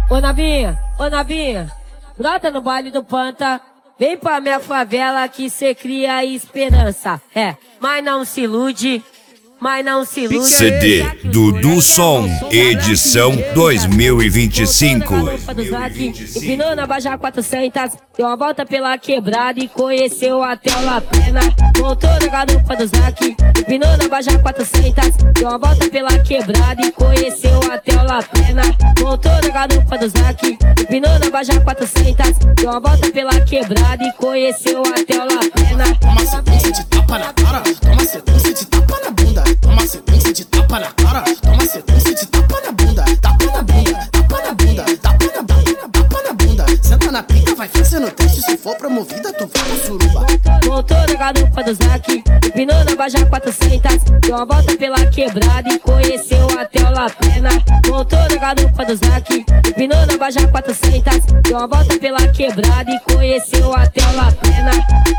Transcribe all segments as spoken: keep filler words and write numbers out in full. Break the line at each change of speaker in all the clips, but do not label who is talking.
Ô novinha, ô novinha, brota no baile do Panta, vem pra minha favela que cê cria esperança. É, mas não se ilude, mas não se ilude.
C D Dudu Som, edição dois mil e vinte e cinco.
Empinou na Baja quatrocentos, deu uma volta pela quebrada e conheceu até o La Pena. Voltou na garupa do Zac, empinou na Baja quatrocentos, deu uma volta pela quebrada e conheceu até o La Pena. Voltou na garupa do Zac, empinou na Baja quatrocentos, deu uma volta pela quebrada e conheceu até o La Pena.
Toma sequência de tapa na cara, toma sequência de tapa na bunda. Toma sequência de tapa na cara, toma sequência de tapa na bunda. Tapa na bunda, tapa na bunda, tapa na bunda, tapa na bunda. Senta na pica, vai fazendo teste, se for promovida tu vai pro suruba.
Voltou na garupa do Zac, empinou na Baja quatrocentos, deu uma volta pela quebrada e conheceu até o La Pena. Voltou na garupa do Zac, empinou na Baja quatrocentos, deu uma volta pela quebrada e conheceu até o La Pena.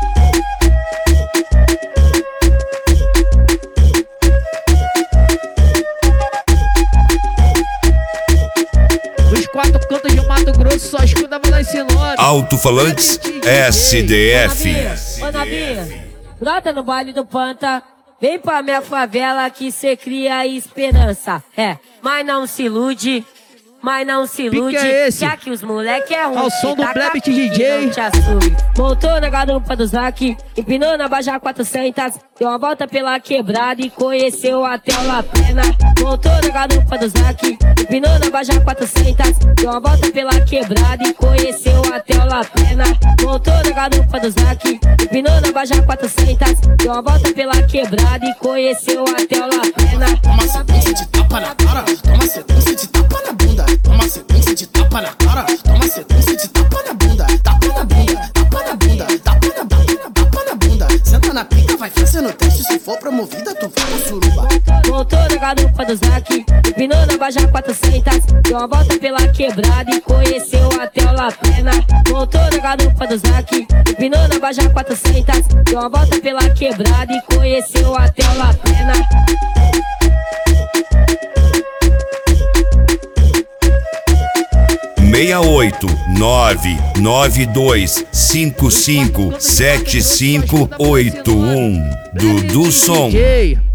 Quatro cantos de Mato Grosso, só escuta falar esse nome.
Alto-falantes S D F.
Ô novinha, brota no baile do Panta, vem pra minha favela que cê cria esperança. É, mas não se ilude, mas não se ilude,
é
já que os moleque é ruim.
Ao som do
tá
Blebit
capim,
D J.
não te assume. Voltou na garupa do Zac, empinou na Baja quatrocentos, deu uma volta pela quebrada e conheceu até o La Pena. Voltou na garupa do Zac, empinou na Baja quatrocentos, deu uma volta pela quebrada e conheceu até o La Pena. Voltou na garupa do Zac, empinou na Baja quatrocentos, deu uma volta pela quebrada e conheceu até o La Pena.
Toma sequência de tapa na cara, toma sequência de tapa na bunda. Toma sequência de tapa na cara, toma sequência de tapa na bunda. Tapa na bunda, tapa na bunda, tapa na bunda, tapa na bunda. Senta na pica, vai fazendo teste, se for promovida tu vai pro suruba.
Voltou na garupa do Zac, empinou na Baja quatrocentos, deu uma volta pela quebrada e conheceu até o La Pena. Voltou na garupa do Zac, empinou na Baja quatrocentos, deu uma volta pela quebrada e conheceu até o La Pena.
seis oito nove nove dois cinco cinco sete cinco oito um. Dudu Som.
D J.